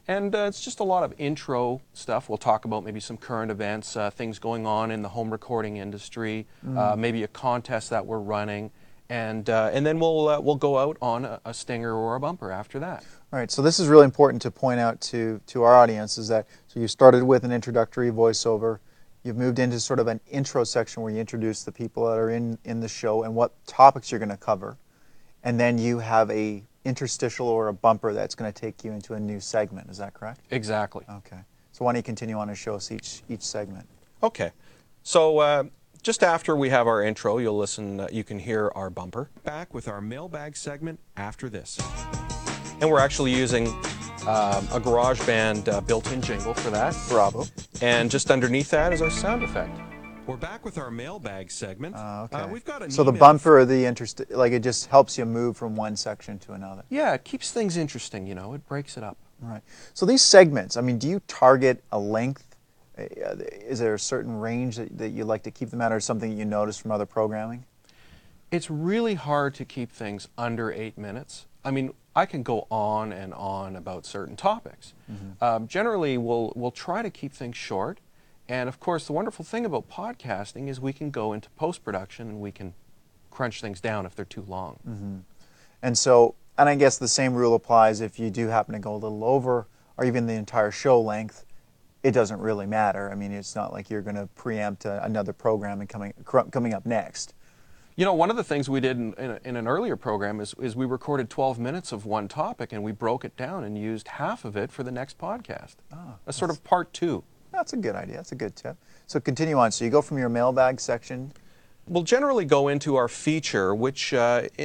And it's just a lot of intro stuff. We'll talk about maybe some current events, things going on in the home recording industry, maybe a contest that we're running, and then we'll go out on a stinger or a bumper after that. All right, so this is really important to point out to our audience is that so you started with an introductory voiceover, you've moved into sort of an intro section where you introduce the people that are in the show and what topics you're going to cover, and then you have a interstitial or a bumper that's going to take you into a new segment. Is that correct? Exactly. Okay. So why don't you continue on and show us each segment? Okay. So just after we have our intro, you'll listen. You can hear our bumper. Back with our mailbag segment after this. And we're actually using a GarageBand built-in jingle for that. Bravo. And just underneath that is our sound effect. We're back with our mailbag segment. Okay. We've got so the bumper or the like it just helps you move from one section to another. Yeah, it keeps things interesting, you know. It breaks it up. Right. So these segments, I mean, do you target a length? Is there a certain range that you like to keep them at, or something you notice from other programming? It's really hard to keep things under 8 minutes. I mean, I can go on and on about certain topics. Generally, we'll try to keep things short. And of course, the wonderful thing about podcasting is we can go into post-production and we can crunch things down if they're too long. And so, and I guess the same rule applies if you do happen to go a little over, or even the entire show length. It doesn't really matter. I mean, it's not like you're going to preempt another program coming up next. You know, one of the things we did in an earlier program is we recorded 12 minutes of one topic and we broke it down and used half of it for the next podcast. A sort of part 2. That's a good idea. That's a good tip. So continue on. So you go from your mailbag section. We'll generally go into our feature, which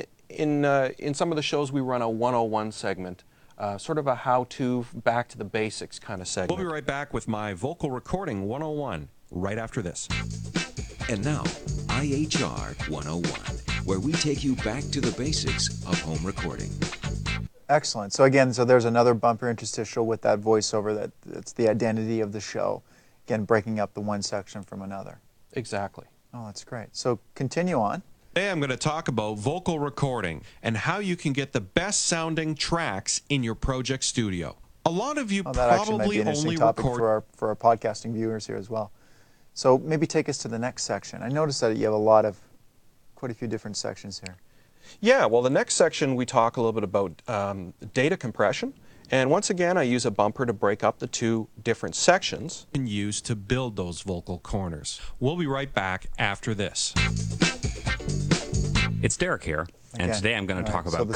in some of the shows we run a 101 segment, sort of a how-to, back to the basics kind of segment. We'll be right back with my vocal recording 101 right after this. And now, IHR 101, where we take you back to the basics of home recording. Excellent. So again, there's another bumper interstitial with that voiceover that's the identity of the show. Again, breaking up the one section from another. Exactly. Oh, that's great. So continue on. Today I'm going to talk about vocal recording and how you can get the best sounding tracks in your Project Studio. A lot of you that actually might be probably an interesting only topic record for our podcasting viewers here as well. So maybe take us to the next section. I noticed that you have quite a few different sections here. Yeah, well, the next section we talk a little bit about data compression. And once again, I use a bumper to break up the two different sections and use to build those vocal corners. We'll be right back after this. It's Derek here, and today I'm going to talk about